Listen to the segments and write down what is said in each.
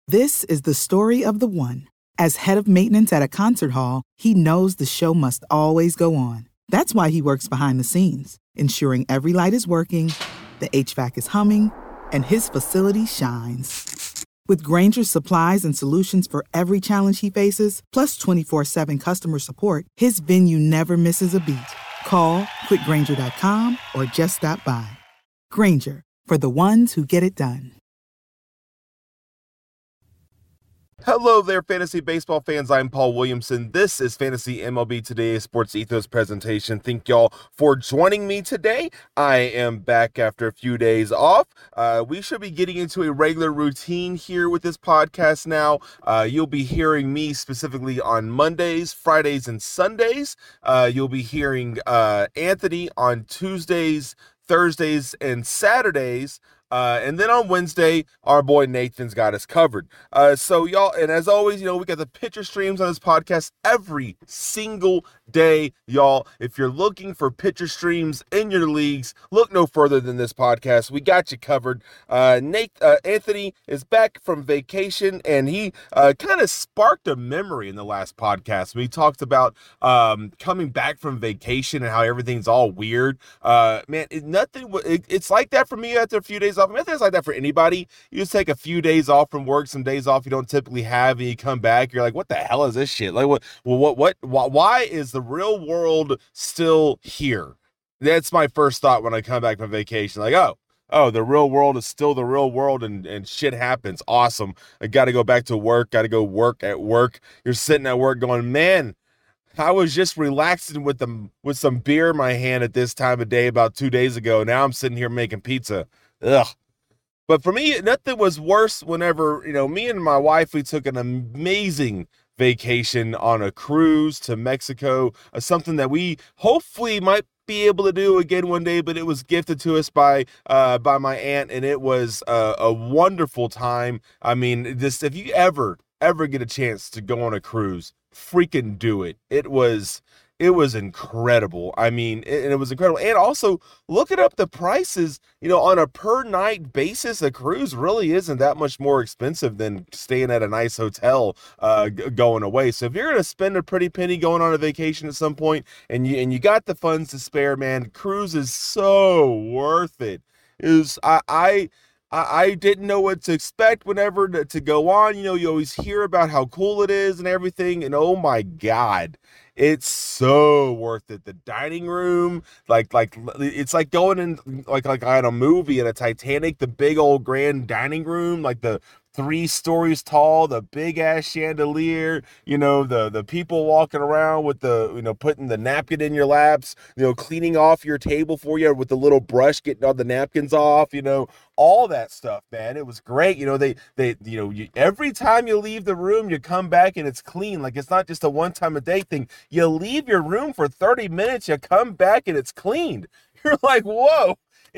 This is the story of the one. As head of maintenance at a concert hall, he knows the show must always go on. That's why he works behind the scenes, ensuring every light is working, the HVAC is humming, and his facility shines. With Grainger's supplies and solutions for every challenge he faces, plus 24/7 customer support, his venue never misses a beat. Call quickgrainger.com or just stop by. Grainger, for the ones who get it done. Hello there, fantasy baseball fans. I'm Paul Williamson. This is Fantasy MLB Today, a Sports Ethos presentation. Thank y'all for joining me today. I am back after a few days off. We should be getting into a regular routine here with this podcast now. You'll be hearing me specifically on Mondays, Fridays, and Sundays. You'll be hearing Anthony on Tuesdays, Thursdays, and Saturdays. And then on Wednesday, our boy Nathan's got us covered. So y'all, and as always, we got the pitcher streams on this podcast every single day, y'all. If you're looking for pitcher streams in your leagues, look no further than this podcast. We got you covered. Anthony is back from vacation, and he kind of sparked a memory in the last podcast. We talked about coming back from vacation and how everything's all weird. Man, it's like that for me after a few days off. I mean, I think it's like that for anybody. You just take a few days off from work, some days off you don't typically have, and you come back, you're like, what the hell is this shit? Like, why is the real world still here? That's my first thought when I come back from vacation. Like, oh, the real world is still the real world, and shit happens. Awesome. I got to go back to work. Got to go work at work. You're sitting at work going, man, I was just relaxing with some beer in my hand at this time of day about 2 days ago. Now I'm sitting here making pizza. Ugh. But for me, nothing was worse whenever, me and my wife, we took an amazing vacation on a cruise to Mexico, something that we hopefully might be able to do again one day, but it was gifted to us by my aunt, and it was a wonderful time. I mean, if you ever get a chance to go on a cruise, freaking do it. It was incredible. I mean, it was incredible. And also, looking up the prices, on a per night basis, a cruise really isn't that much more expensive than staying at a nice hotel going away. So if you're going to spend a pretty penny going on a vacation at some point, and you got the funds to spare, man, cruise is so worth it. I didn't know what to expect whenever to go on. You always hear about how cool it is and everything, and oh my God, it's so worth it. The dining room, like it's like going in like on a movie in a Titanic, the big old grand dining room, like the 3 stories tall, the big ass chandelier, the people walking around with the, putting the napkin in your laps, cleaning off your table for you with the little brush, getting all the napkins off, all that stuff, man. It was great. Every time you leave the room, you come back and it's clean. Like, it's not just a one time a day thing. You leave your room for 30 minutes, you come back and it's cleaned. You're like, whoa.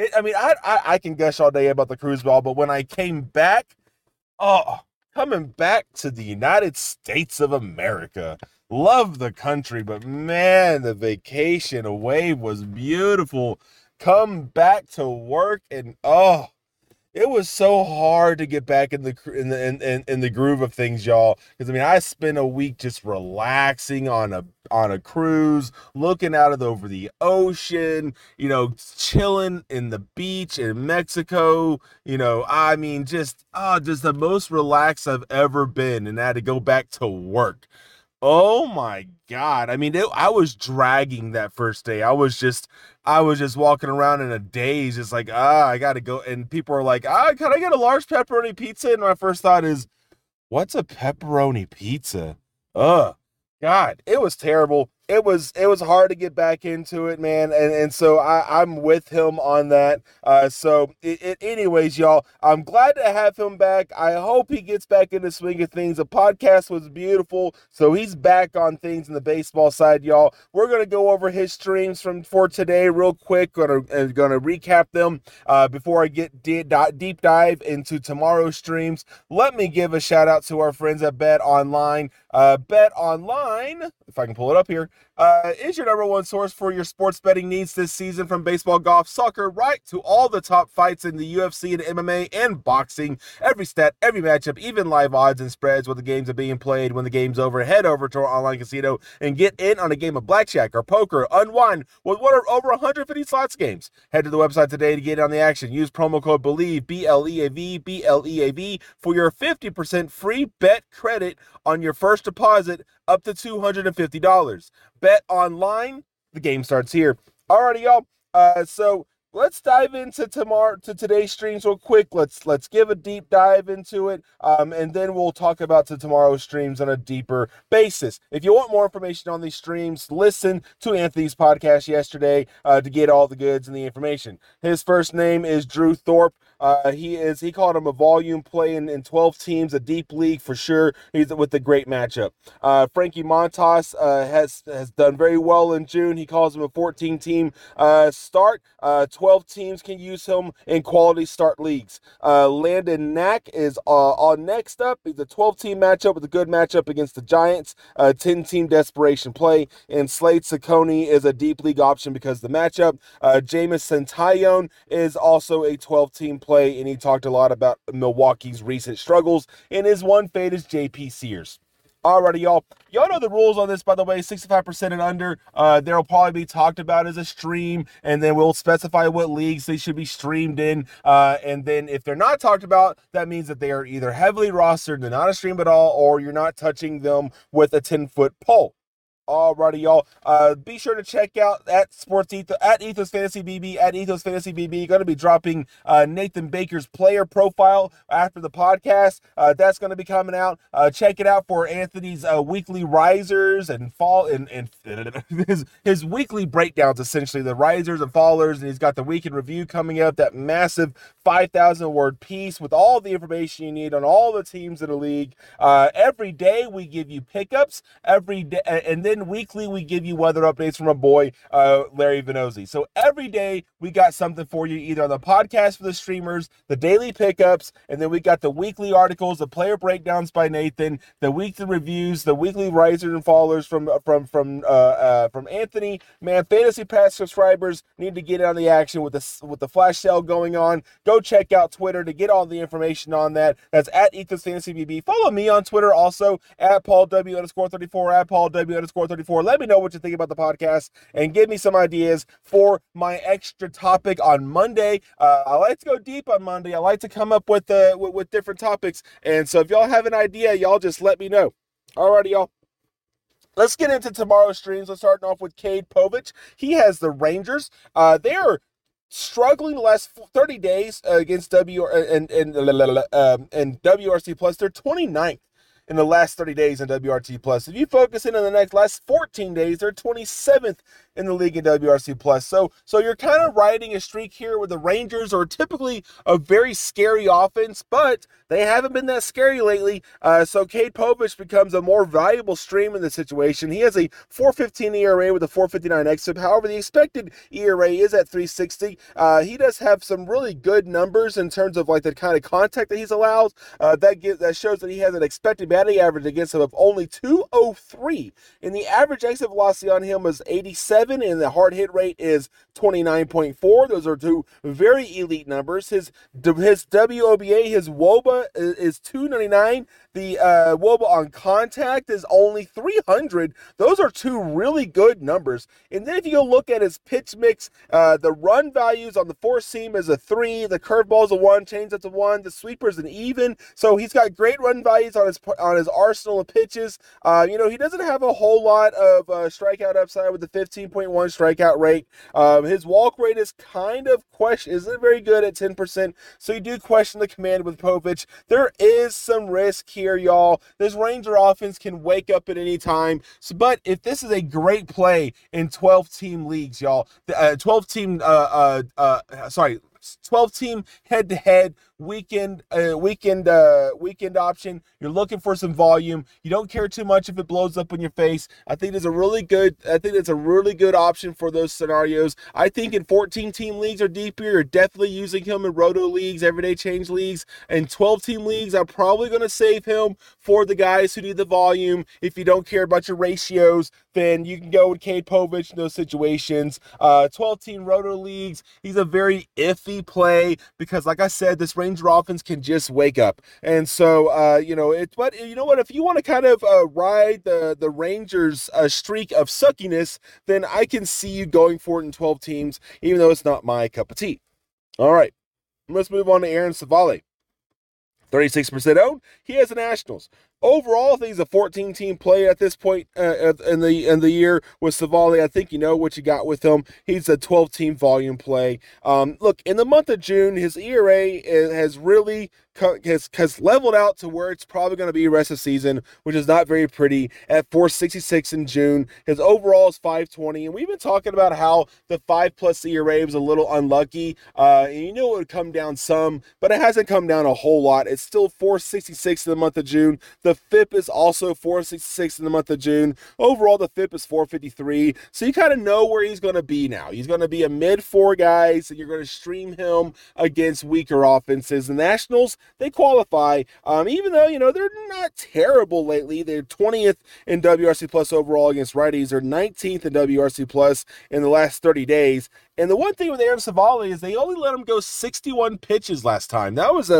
I can gush all day about the cruise ball, but when I came back, coming back to the United States of America. Love the country, but man, the vacation away was beautiful. Come back to work and it was so hard to get back in the groove of things, y'all. Because I spent a week just relaxing on a cruise, looking out over the ocean, chilling in the beach in Mexico. Just the most relaxed I've ever been, and I had to go back to work. Oh my God. I was dragging that first day. I was just walking around in a daze, just like, I gotta go. And people are like, can I get a large pepperoni pizza? And my first thought is, what's a pepperoni pizza? God, it was terrible. It was hard to get back into it, man. And so I'm with him on that. Anyways, y'all, I'm glad to have him back. I hope he gets back in the swing of things. The podcast was beautiful. So he's back on things in the baseball side, y'all. We're going to go over his streams for today real quick. Gonna recap them before I get deep dive into tomorrow's streams. Let me give a shout out to our friends at Bet Online. Bet Online, if I can pull it up here, is your number one source for your sports betting needs this season, from baseball, golf, soccer, right to all the top fights in the UFC and MMA and boxing. Every stat, every matchup, even live odds and spreads when the games are being played. When the game's over, head over to our online casino and get in on a game of blackjack or poker. Unwind with one or over 150 slots games. Head to the website today to get in on the action. Use promo code BELIEVE, BLEAV, for your 50% free bet credit on your first deposit up to $250. Bet online. The game starts here. Alrighty, y'all. So let's dive into today's streams real quick. Let's give a deep dive into it, and then we'll talk about tomorrow's streams on a deeper basis. If you want more information on these streams, listen to Anthony's podcast yesterday to get all the goods and the information. His first name is Drew Thorpe. He called him a volume play in 12 teams, a deep league for sure. He's with a great matchup. Frankie Montas has done very well in June. He calls him a 14-team start. 12 teams can use him in quality start leagues. Landon Knack is on next up. He's a 12-team matchup with a good matchup against the Giants. 10-team desperation play. And Slade Ciccone is a deep league option because of the matchup. Jameson Taillon is also a 12-team play, and he talked a lot about Milwaukee's recent struggles. And his one fade is JP Sears. Alrighty, y'all. Y'all know the rules on this, by the way. 65% and under. They'll probably be talked about as a stream, and then we'll specify what leagues they should be streamed in. And then if they're not talked about, that means that they are either heavily rostered, they're not a stream at all, or you're not touching them with a 10-foot pole. Alrighty, y'all. Be sure to check out at Ethos Fantasy BB, at Ethos Fantasy BB. Going to be dropping Nathan Baker's player profile after the podcast. That's going to be coming out. Check it out for Anthony's weekly risers and fall and his weekly breakdowns, essentially the risers and fallers. And he's got the week in review coming up. That massive 5,000 word piece with all the information you need on all the teams in the league. Every day we give you pickups. Every day, and then weekly we give you weather updates from our boy Larry Venozzi. So every day we got something for you, either on the podcast for the streamers, the daily pickups, and then we got the weekly articles, the player breakdowns by Nathan, the weekly reviews, the weekly risers and fallers from Anthony. Man, Fantasy Pass subscribers need to get on the action with the flash sale going on. Go check out Twitter to get all the information on that. That's at Ethos Fantasy BB. Follow me on Twitter also at PaulW_34, at PaulW_34. Let me know what you think about the podcast and give me some ideas for my extra topic on Monday. I like to go deep on Monday. I like to come up with different topics. And so if y'all have an idea, y'all just let me know. Alrighty, y'all. Let's get into tomorrow's streams. Let's start off with Cade Povich. He has the Rangers. They are struggling the last 30 days against WRC Plus. They're 29th in the last 30 days in WRC Plus. If you focus in on the last 14 days, they're 27th in the league in WRC Plus. So you're kind of riding a streak here where the Rangers are typically a very scary offense, but they haven't been that scary lately. So Cade Povich becomes a more valuable stream in this situation. He has a 4.15 ERA with a 4.59 xFIP. However, the expected ERA is at 3.60. He does have some really good numbers in terms of like the kind of contact that he's allowed. That shows that he has an expected batting average against him of only 203, and the average exit velocity on him is 87, and the hard hit rate is 29.4. Those are two very elite numbers. His WOBA, his WOBA is 299. The WOBA on contact is only 300. Those are two really good numbers. And then if you go look at his pitch mix, the run values on the four seam is a 3, the curveball is a 1, changeup a 1, the sweeper is an even. So he's got great run values on his arsenal of pitches. He doesn't have a whole lot of strikeout upside with the 15.1 strikeout rate. His walk rate is kind of isn't very good at 10%. So you do question the command with Povich. There is some risk here, y'all. This Ranger offense can wake up at any time. But if this is a great play in 12-team leagues, y'all, 12-team head-to-head weekend option. You're looking for some volume. You don't care too much if it blows up in your face. I think it's a really good option for those scenarios. I think in 14-team leagues or deeper, you're definitely using him in roto leagues, everyday change leagues, and 12-team leagues. I'm probably going to save him for the guys who need the volume. If you don't care about your ratios, then you can go with Cade Povich in those situations. 12-team roto leagues, he's a very iffy play because, like I said, this Ranger offense can just wake up. And so, but you know what? If you want to kind of ride the Rangers streak of suckiness, then I can see you going for it in 12 teams, even though it's not my cup of tea. All right, let's move on to Aaron Civale. 36% owned. He has the Nationals. Overall, I think he's a 14-team play at this point in the year with Civale. I think you know what you got with him. He's a 12-team volume play. Look, in the month of June, his ERA has really has leveled out to where it's probably going to be the rest of the season, which is not very pretty, at 4.66 in June. His overall is 5.20, and we've been talking about how the 5+ ERA was a little unlucky. And you knew it would come down some, but it hasn't come down a whole lot. It's still 4.66 in the month of June. The FIP is also 4.66 in the month of June. Overall, the FIP is 4.53. So you kind of know where he's going to be now. He's going to be a mid-4 guy, so you're going to stream him against weaker offenses. The Nationals, they qualify, even though, they're not terrible lately. They're 20th in WRC Plus overall against righties. They're 19th in WRC Plus in the last 30 days. And the one thing with Aaron Civale is they only let him go 61 pitches last time. That was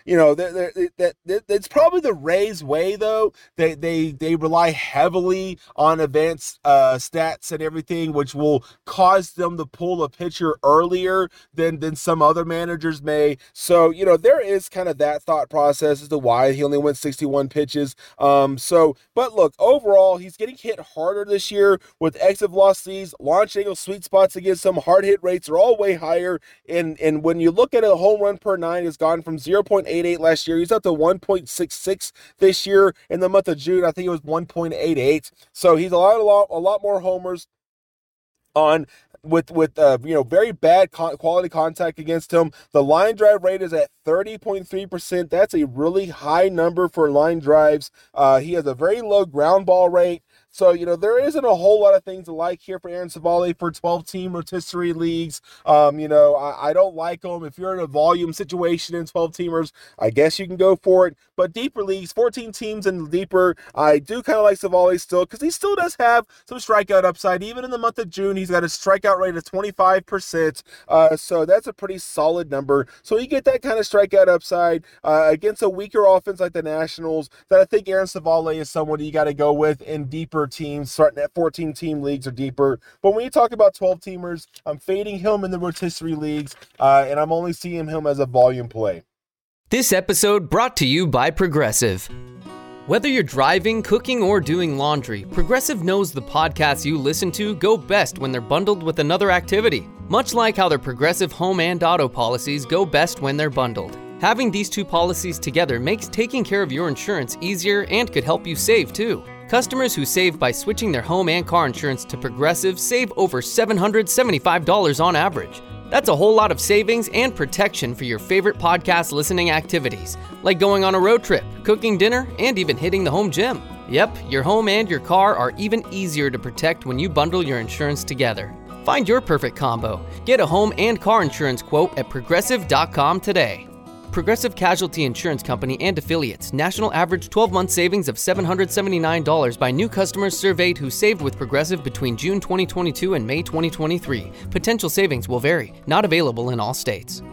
it's probably the Rays way, though. They rely heavily on advanced stats and everything, which will cause them to pull a pitcher earlier than some other managers may. So, there is kind of that thought process as to why he only went 61 pitches. But look, overall, he's getting hit harder this year with exit velocities, launch angle, sweet spots against him, hard hit rates are all way higher. And when you look at it, a home run per 9 has gone from 0.88 last year. He's up to 1.66 this year. In the month of June, I think it was 1.88. So he's a lot more homers on with very bad quality contact against him. The line drive rate is at 30.3%. That's a really high number for line drives. He has a very low ground ball rate. So, there isn't a whole lot of things to like here for Aaron Civale for 12-team rotisserie leagues. I don't like him. If you're in a volume situation in 12-teamers, I guess you can go for it. But deeper leagues, 14 teams and deeper, I do kind of like Civale still because he still does have some strikeout upside. Even in the month of June, he's got a strikeout rate of 25%. So that's a pretty solid number. So you get that kind of strikeout upside against a weaker offense like the Nationals. That I think Aaron Civale is someone you got to go with in deeper teams, starting at 14-team leagues or deeper. But when you talk about 12-teamers, I'm fading him in the rotisserie leagues, and I'm only seeing him as a volume play. This episode brought to you by Progressive. Whether you're driving, cooking, or doing laundry, Progressive knows the podcasts you listen to go best when they're bundled with another activity, much like how their Progressive home and auto policies go best when they're bundled. Having these two policies together makes taking care of your insurance easier and could help you save too. Customers who save by switching their home and car insurance to Progressive save over $775 on average. That's a whole lot of savings and protection for your favorite podcast listening activities, like going on a road trip, cooking dinner, and even hitting the home gym. Yep, your home and your car are even easier to protect when you bundle your insurance together. Find your perfect combo. Get a home and car insurance quote at Progressive.com today. Progressive Casualty Insurance Company and Affiliates. National average 12-month savings of $779 by new customers surveyed who saved with Progressive between June 2022 and May 2023. Potential savings will vary. Not available in all states.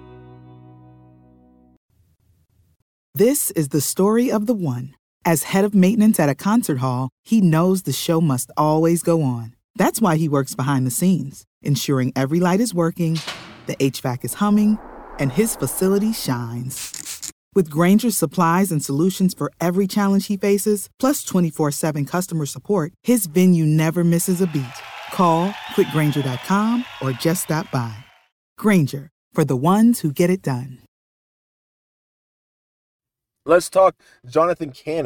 This is the story of the one. As head of maintenance at a concert hall, he knows the show must always go on. That's why he works behind the scenes, ensuring every light is working, the HVAC is humming, and his facility shines. With Grainger's supplies and solutions for every challenge he faces, plus 24/7 customer support, his venue never misses a beat. Call quickgrainger.com or just stop by. Grainger, for the ones who get it done. Let's talk Jonathan Cannon.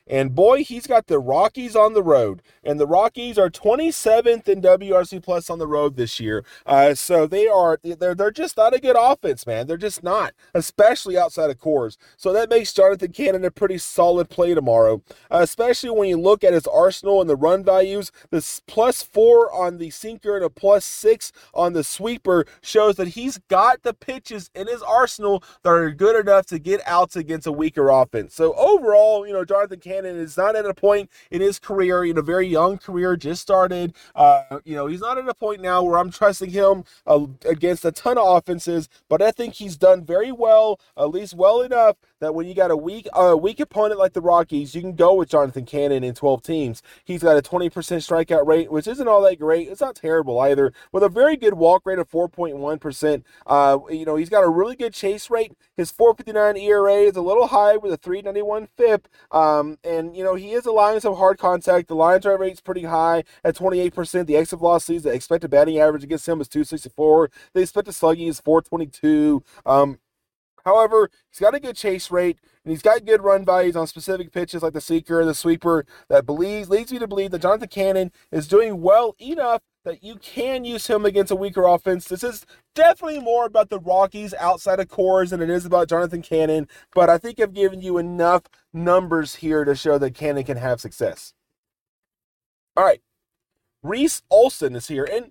And boy, he's got the Rockies on the road. And the Rockies are 27th in WRC Plus on the road this year. So they're just not a good offense, man. They're just not, especially outside of Coors. So that makes Jonathan Cannon a pretty solid play tomorrow, especially when you look at his arsenal and the run values. This +4 on the sinker and a +6 on the sweeper shows that he's got the pitches in his arsenal that are good enough to get outs against a weaker offense. So overall, Jonathan Cannon is not at a point in his career, a very young career, just started. He's not at a point now where I'm trusting him against a ton of offenses, but I think he's done very well, at least well enough that when you got a weak opponent like the Rockies, you can go with Jonathan Cannon in 12 teams. He's got a 20% strikeout rate, which isn't all that great. It's not terrible either, with a very good walk rate of 4.1%. He's got a really good chase rate. His 4.59 ERA is a little high with a 3.91 FIP. He is allowing some hard contact. The line drive rate's pretty high at 28%. The exit velocities, the expected batting average against him is 264. The expected slugging is 422. However, he's got a good chase rate, and he's got good run values on specific pitches like the seeker and the sweeper that leads me to believe that Jonathan Cannon is doing well enough that you can use him against a weaker offense. This is definitely more about the Rockies outside of Coors than it is about Jonathan Cannon, but I think I've given you enough numbers here to show that Cannon can have success. All right, Reese Olson is here, and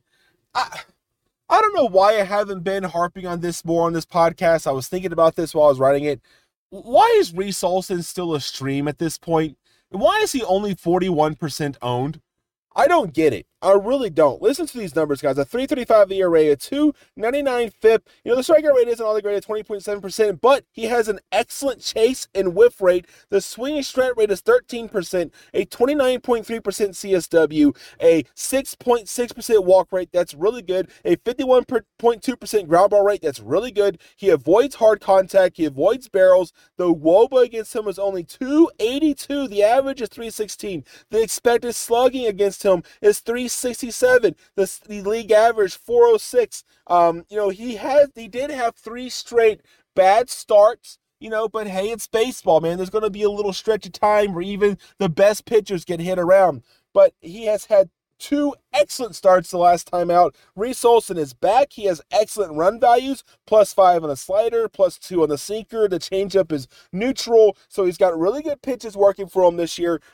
I don't know why I haven't been harping on this more on this podcast. I was thinking about this while I was writing it. Why is Reese Olson still a stream at this point? Why is he only 41% owned? I don't get it. I really don't. Listen to these numbers, guys. A 3.35 ERA, a 2.99 FIP. The strikeout rate isn't all that great at 20.7%, but he has an excellent chase and whiff rate. The swing and strike rate is 13%, a 29.3% CSW, a 6.6% walk rate. That's really good. A 51.2% ground ball rate. That's really good. He avoids hard contact. He avoids barrels. The WOBA against him is only 282. The average is 316. The expected slugging against him is 367. The league average 406. He did have 3 straight bad starts, but hey, it's baseball, man. There's going to be a little stretch of time where even the best pitchers get hit around, but he has had 2 excellent starts the last time out. Reese Olson is back. He has excellent run values, +5 on the slider, +2 on the sinker. The changeup is neutral, so he's got really good pitches working for him this year.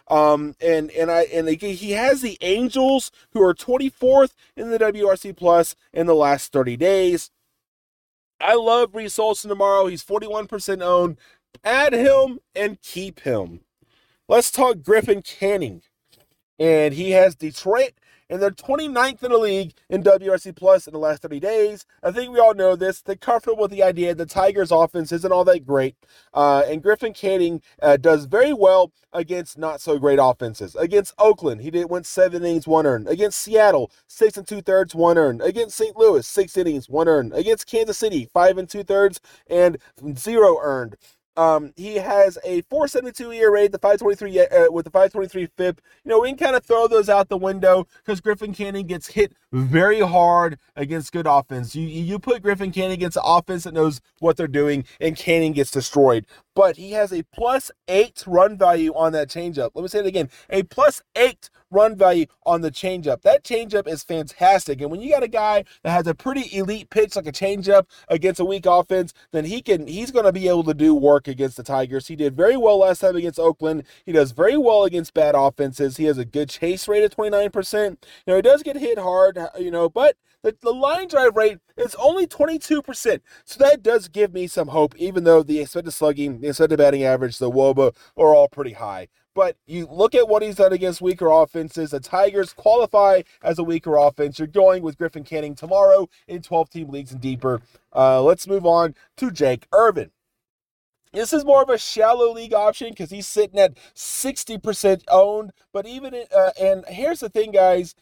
He has the Angels, who are 24th in the WRC Plus in the last 30 days. I love Reese Olson tomorrow. He's 41% owned. Add him and keep him. Let's talk Griffin Canning. And he has Detroit, and they're 29th in the league in WRC Plus in the last 30 days. I think we all know this. They're comfortable with the idea the Tigers' offense isn't all that great. And Griffin Canning does very well against not-so-great offenses. Against Oakland, he went 7 innings, 1 earned. Against Seattle, 6 2/3, 1 earned. Against St. Louis, 6 innings, 1 earned. Against Kansas City, 5 2/3 and 0 earned. He has a 4.72 ERA, the 5.23 with the 5.23 FIP. We can kind of throw those out the window because Griffin Canning gets hit very hard against good offense. You put Griffin Canning against an offense that knows what they're doing, and Canning gets destroyed. But he has a +8 run value on that changeup. Let me say it again: a +8 run value on the changeup. That changeup is fantastic. And when you got a guy that has a pretty elite pitch like a changeup against a weak offense, then he's going to be able to do work against the Tigers. He did very well last time against Oakland. He does very well against bad offenses. He has a good chase rate of 29%. He does get hit hard, but the line drive rate is only 22%. So that does give me some hope, even though the expected slugging, the expected batting average, the WOBA are all pretty high. But you look at what he's done against weaker offenses. The Tigers qualify as a weaker offense. You're going with Griffin Canning tomorrow in 12-team leagues and deeper. Let's move on to Jake Irvin. This is more of a shallow league option because he's sitting at 60% owned. But and here's the thing, guys.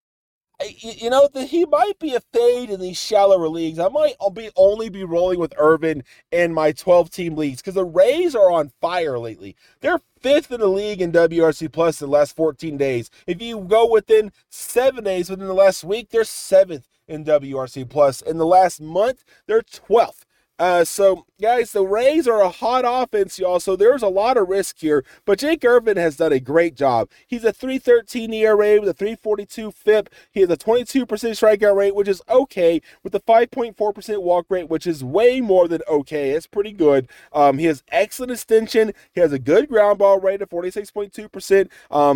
He might be a fade in these shallower leagues. I might only be rolling with Irvin in my 12-team leagues because the Rays are on fire lately. They're 5th in the league in WRC Plus in the last 14 days. If you go within 7 days within the last week, they're 7th in WRC Plus. In the last month, they're 12th. So, guys, the Rays are a hot offense, y'all, so there's a lot of risk here, but Jake Irvin has done a great job. He's a 3.13 ERA with a 3.42 FIP. He has a 22% strikeout rate, which is okay, with a 5.4% walk rate, which is way more than okay. It's pretty good. He has excellent extension. He has a good ground ball rate of 46.2%.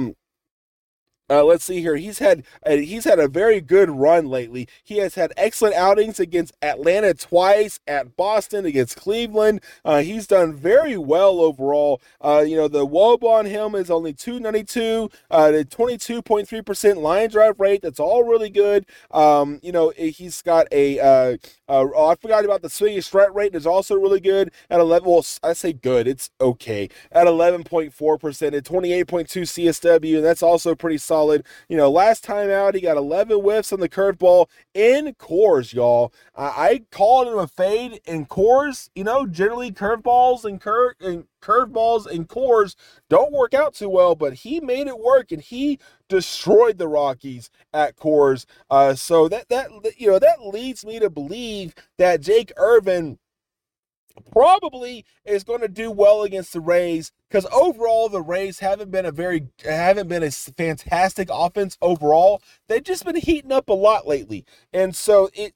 Let's see here. He's had a very good run lately. He has had excellent outings against Atlanta twice, at Boston, against Cleveland. He's done very well overall. The WOBA on him is only 292, the 22.3% line drive rate. That's all really good. He's got I forgot about the swinging strike rate. Is also really good at 11. Well, I say good. It's okay at 11.4% and 28.2 CSW, and that's also pretty solid. Last time out, he got 11 whiffs on the curveball in Coors, y'all. I called him a fade in Coors. Generally curveballs and curveballs and Coors don't work out too well, but he made it work and he destroyed the Rockies at Coors. So that leads me to believe that Jake Irvin probably is going to do well against the Rays, because overall the Rays haven't been a fantastic offense overall. They've just been heating up a lot lately, and so he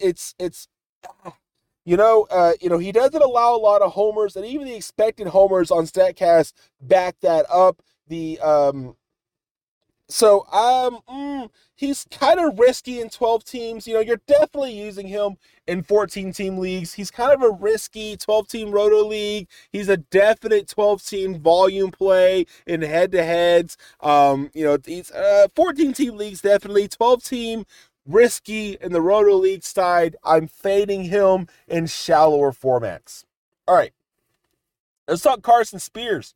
doesn't allow a lot of homers, and even the expected homers on Statcast back that up. He's kind of risky in 12 teams. You're definitely using him in 14-team leagues. He's kind of a risky 12-team roto league. He's a definite 12-team volume play in head-to-heads. These 14-team leagues definitely. 12-team risky in the roto league side. I'm fading him in shallower formats. All right, let's talk Carson Spears.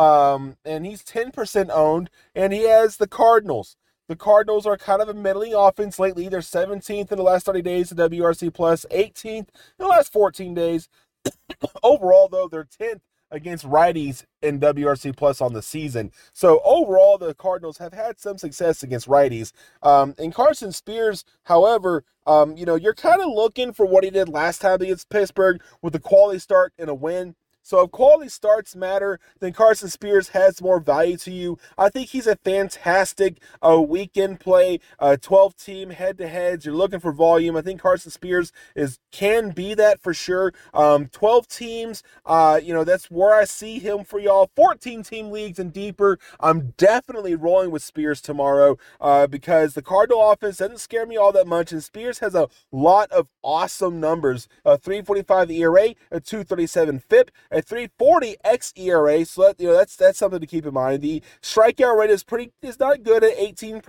And he's 10% owned, and he has the Cardinals. The Cardinals are kind of a middling offense lately. They're 17th in the last 30 days in WRC+, 18th in the last 14 days. Overall, though, they're 10th against righties in WRC+ on the season. So overall, the Cardinals have had some success against righties. And Carson Spears, however, you're kind of looking for what he did last time against Pittsburgh with a quality start and a win. So if quality starts matter, then Carson Spears has more value to you. I think he's a fantastic weekend play, 12-team head-to-heads. You're looking for volume. I think Carson Spears can be that for sure. 12 teams, that's where I see him for y'all. 14-team leagues and deeper, I'm definitely rolling with Spears tomorrow because the Cardinal offense doesn't scare me all that much, and Spears has a lot of awesome numbers. 3.45 ERA, a 2.37 FIP, a 3.40 xERA, so that's something to keep in mind. The strikeout rate is not good at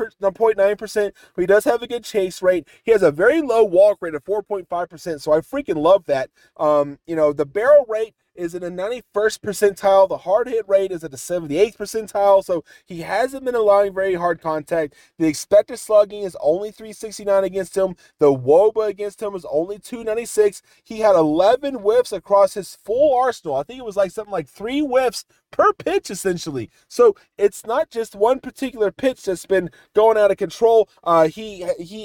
18.9%, but he does have a good chase rate. He has a very low walk rate of 4.5%, so I freaking love that. The barrel rate is in the 91st percentile. The hard hit rate is at the 78th percentile, so he hasn't been allowing very hard contact. The expected slugging is only 369 against him. The WOBA against him is only 296. He had 11 whiffs across his full arsenal. I think it was something like 3 whiffs per pitch, essentially. So it's not just one particular pitch that's been going out of control. He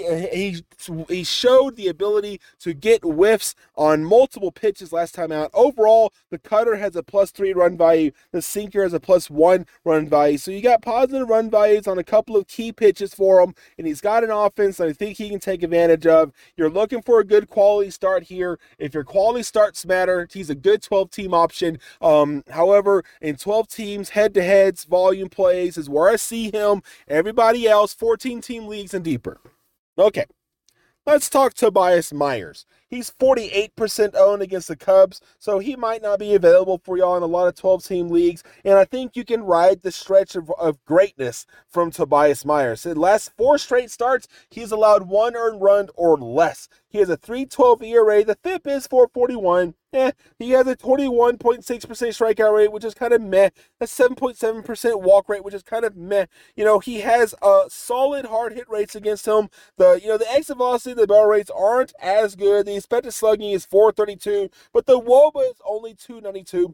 showed the ability to get whiffs on multiple pitches last time out. Overall, the cutter has a +3 run value. The sinker has a +1 run value. So you got positive run values on a couple of key pitches for him, and he's got an offense that I think he can take advantage of. You're looking for a good quality start here. If your quality starts matter, he's a good 12-team option. However, in 12 teams, head-to-heads, volume plays is where I see him. Everybody else, 14-team leagues and deeper. Okay, let's talk Tobias Myers. He's 48% owned against the Cubs, so he might not be available for y'all in a lot of 12-team leagues, and I think you can ride the stretch of greatness from Tobias Myers. In the last 4 straight starts, he's allowed 1 earned run or less. He has a 3.12 ERA. The FIP is 4.41. He has a 21.6% strikeout rate, which is kind of meh. A 7.7% walk rate, which is kind of meh. He has solid hard hit rates against him. The exit velocity, the barrel rates aren't as good. The expected slugging is 4.32, but the WOBA is only 2.92.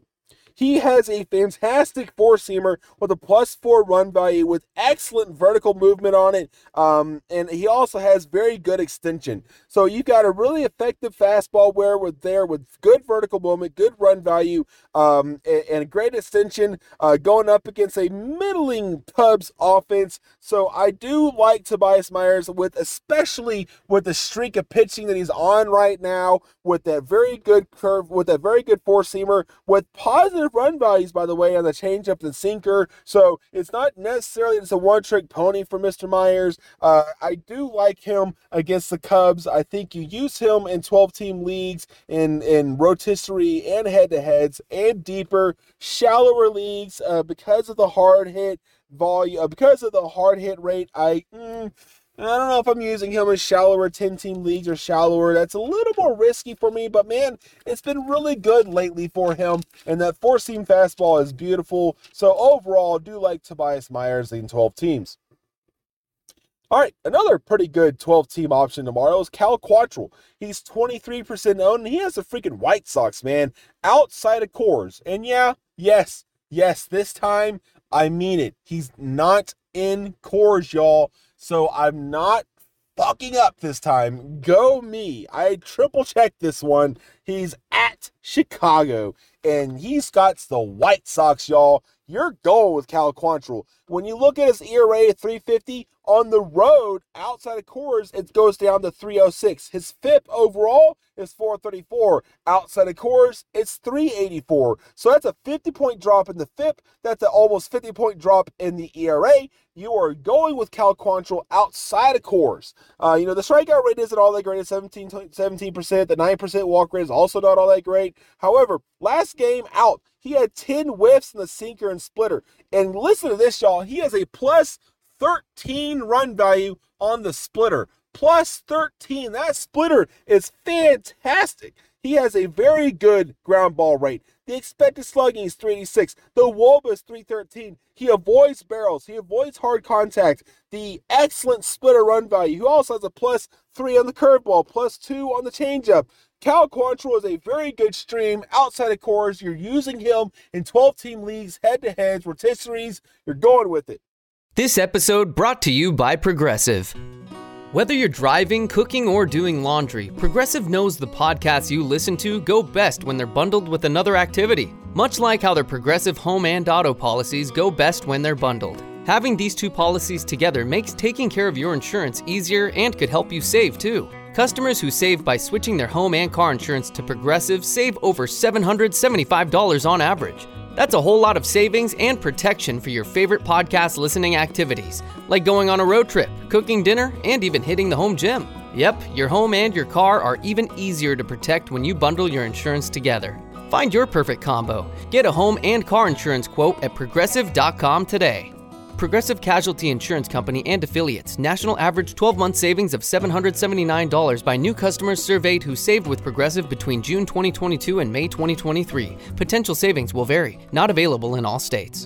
He has a fantastic four-seamer with a +4 run value with excellent vertical movement on it, and he also has very good extension. So you've got a really effective fastball with good vertical movement, good run value, and great extension going up against a middling Cubs offense. So I do like Tobias Myers, especially with the streak of pitching that he's on right now, with that very good curve, with that very good four-seamer, with positive run values, by the way, on the changeup and sinker. So it's not necessarily just a one-trick pony for Mr. Myers. I do like him against the Cubs. I think you use him in 12-team leagues, in rotisserie and head-to-heads, and deeper, shallower leagues because of the hard hit volume, because of the hard hit rate. I don't know if I'm using him in shallower 10-team leagues or shallower. That's a little more risky for me, but man, it's been really good lately for him, and that four-seam fastball is beautiful. So overall, I do like Tobias Myers in 12 teams. All right, another pretty good 12-team option tomorrow is Cal Quantrill. He's 23% owned, and he has the freaking White Sox, man, outside of Coors. And yes, this time, I mean it. He's not in Coors, y'all. So I'm not fucking up this time. Go me. I triple checked this one. He's at Chicago, and he's got the White Sox, y'all. You're going with Cal Quantrill. When you look at his ERA at 3.50, on the road, outside of Coors, it goes down to 3.06. His FIP overall is 4.34. Outside of Coors, it's 3.84. So that's a 50-point drop in the FIP. That's an almost 50-point drop in the ERA. You are going with Cal Quantrill outside of Coors. The strikeout rate isn't all that great at 17%. The 9% walk rate is also not all that great. However, last game out, he had 10 whiffs in the sinker and splitter. And listen to this, y'all. He has a +13 run value on the splitter. +13. That splitter is fantastic. He has a very good ground ball rate. The expected slugging is 386. The WOBA is 313. He avoids barrels. He avoids hard contact. The excellent splitter run value. He also has a +3 on the curveball, +2 on the changeup. Cal Quantrill is a very good stream outside of Coors. You're using him in 12-team leagues, head-to-heads, rotisseries. You're going with it. This episode brought to you by Progressive. Whether you're driving, cooking, or doing laundry, Progressive knows the podcasts you listen to go best when they're bundled with another activity. Much like how their Progressive home and auto policies go best when they're bundled. Having these two policies together makes taking care of your insurance easier and could help you save too. Customers who save by switching their home and car insurance to Progressive save over $775 on average. That's a whole lot of savings and protection for your favorite podcast listening activities, like going on a road trip, cooking dinner, and even hitting the home gym. Yep, your home and your car are even easier to protect when you bundle your insurance together. Find your perfect combo. Get a home and car insurance quote at Progressive.com today. Progressive Casualty Insurance Company and Affiliates. National average 12-month savings of $779 by new customers surveyed who saved with Progressive between June 2022 and May 2023. Potential savings will vary. Not available in all states.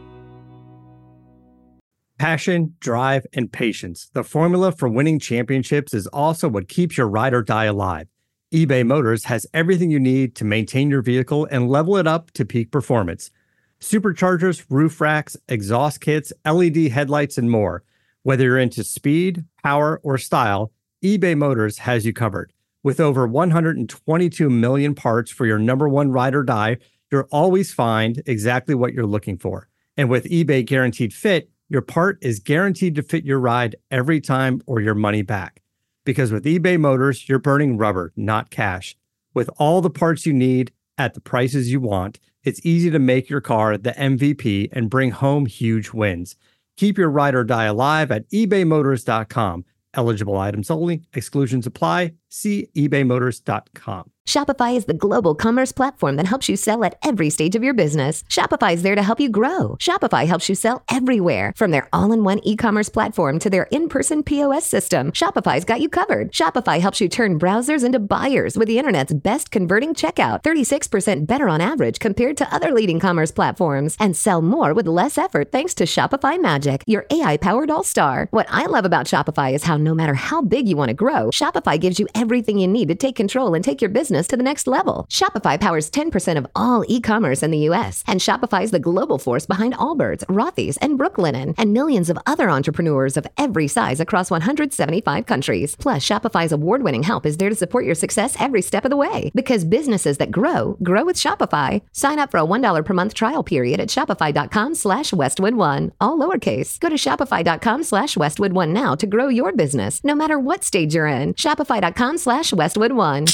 Passion, drive, and patience. The formula for winning championships is also what keeps your ride or die alive. eBay Motors has everything you need to maintain your vehicle and level it up to peak performance. Superchargers, roof racks, exhaust kits, LED headlights, and more. Whether you're into speed, power, or style, eBay Motors has you covered. With over 122 million parts for your number one ride or die, you'll always find exactly what you're looking for. And with eBay Guaranteed Fit, your part is guaranteed to fit your ride every time or your money back. Because with eBay Motors, you're burning rubber, not cash. With all the parts you need at the prices you want, it's easy to make your car the MVP and bring home huge wins. Keep your ride or die alive at ebaymotors.com. Eligible items only. Exclusions apply. See ebaymotors.com. Shopify is the global commerce platform that helps you sell at every stage of your business. Shopify is there to help you grow. Shopify helps you sell everywhere, from their all-in-one e-commerce platform to their in-person POS system. Shopify's got you covered. Shopify helps you turn browsers into buyers with the internet's best converting checkout, 36% better on average compared to other leading commerce platforms, and sell more with less effort thanks to Shopify Magic, your AI-powered all-star. What I love about Shopify is how no matter how big you want to grow, Shopify gives you everything you need to take control and take your business to the next level. Shopify powers 10% of all e-commerce in the U.S., and Shopify is the global force behind Allbirds, Rothy's, and Brooklinen, and millions of other entrepreneurs of every size across 175 countries. Plus, Shopify's award-winning help is there to support your success every step of the way. Because businesses that grow with Shopify. Sign up for a $1 per month trial period at shopify.com/Westwood1, all lowercase. Go to shopify.com/Westwood1 now to grow your business, no matter what stage you're in. Shopify.com/Westwood1.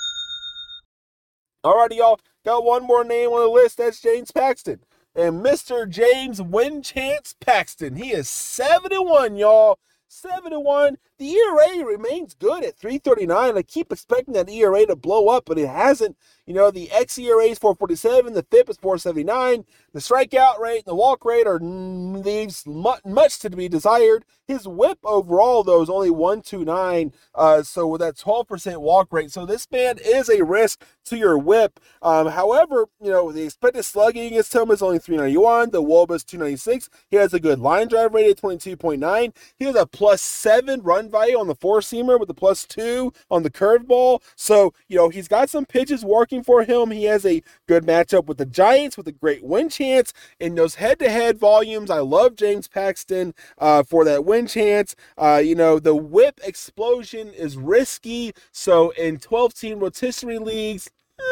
Alrighty, y'all. Got one more name on the list. That's James Paxton. And Mr. James Win Chance Paxton. He is 7-1, y'all. 7-1. The ERA remains good at 3.39. I keep expecting that ERA to blow up, but it hasn't. You know, the xERA is 4.47. The FIP is 4.79. The strikeout rate and the walk rate leaves much to be desired. His WHIP overall, though, is only 1.29. So with that 12% walk rate. So this man is a risk to your WHIP. However, you know, the expected slugging against him is only 391. The WOBA is 296. He has a good line drive rate at 22.9. He has a +7 run value on the four-seamer with a +2 on the curveball. So, you know, he's got some pitches working for him. He has a good matchup with the Giants with a great win chance. In those head-to-head volumes, I love James Paxton for that win chance. You know, the WHIP explosion is risky. So in 12-team rotisserie leagues,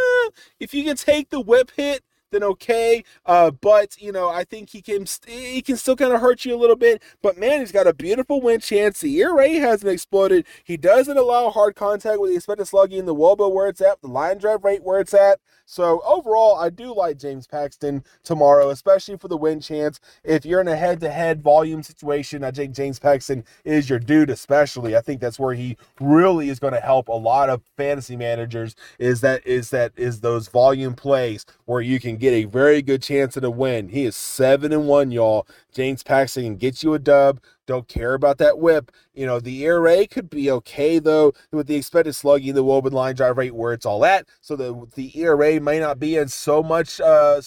if you can take the WHIP hit, then okay. But, you know, I think he can still kind of hurt you a little bit. But, man, he's got a beautiful win chance. The ERA hasn't exploded. He doesn't allow hard contact with the expected slugging, the WOBA where it's at, the line drive rate where it's at. So, overall, I do like James Paxton tomorrow, especially for the win chance. If you're in a head-to-head volume situation, I think James Paxton is your dude especially. I think that's where he really is going to help a lot of fantasy managers is those volume plays where you can get a very good chance at a win. He is 7-1, y'all. James Paxton can get you a dub. Don't care about that WHIP. You know, the ERA could be okay, though, with the expected slugging, the WOBA line drive rate where it's all at. So the ERA may not be in so much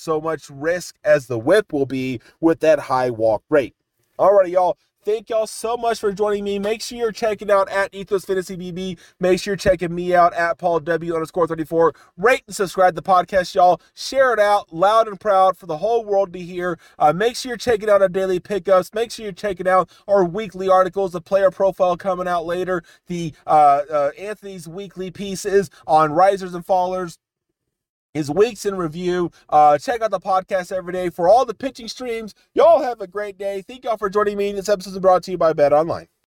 risk as the WHIP will be with that high walk rate. Alrighty, y'all. Thank y'all so much for joining me. Make sure you're checking out at Ethos Fantasy BB. Make sure you're checking me out at PaulW_34. Rate and subscribe to the podcast, y'all. Share it out loud and proud for the whole world to hear. Make sure you're checking out our daily pickups. Make sure you're checking out our weekly articles, the player profile coming out later, the Anthony's weekly pieces on risers and fallers, his weeks in review. Check out the podcast every day for all the pitching streams. Y'all have a great day. Thank y'all for joining me. This episode is brought to you by BetOnline.